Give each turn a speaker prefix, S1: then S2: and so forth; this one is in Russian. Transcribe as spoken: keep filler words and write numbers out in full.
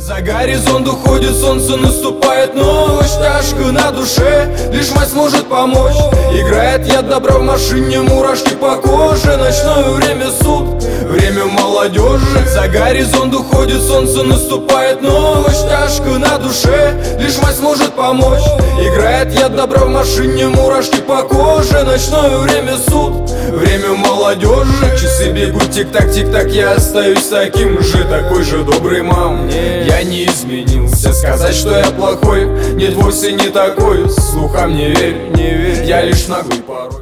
S1: За горизонт уходит солнце, наступает ночь. Тяжко на душе, лишь мать сможет помочь. Играет яд добра в машине, мурашки по коже. Ночное время суд, время молодежи. За горизонт уходит солнце, наступает ночь. Тяжко на душе, лишь мать сможет помочь. Играет яд добра в машине, мурашки по коже. Ночное время суд, время молодежи. Часы бегут, тик-так, тик-так, я остаюсь таким же, такой же добрый, мам. Я не изменился, сказать, что я плохой, нет, вовсе не такой. Слухам не верь, не верь, я лишь наглый порой.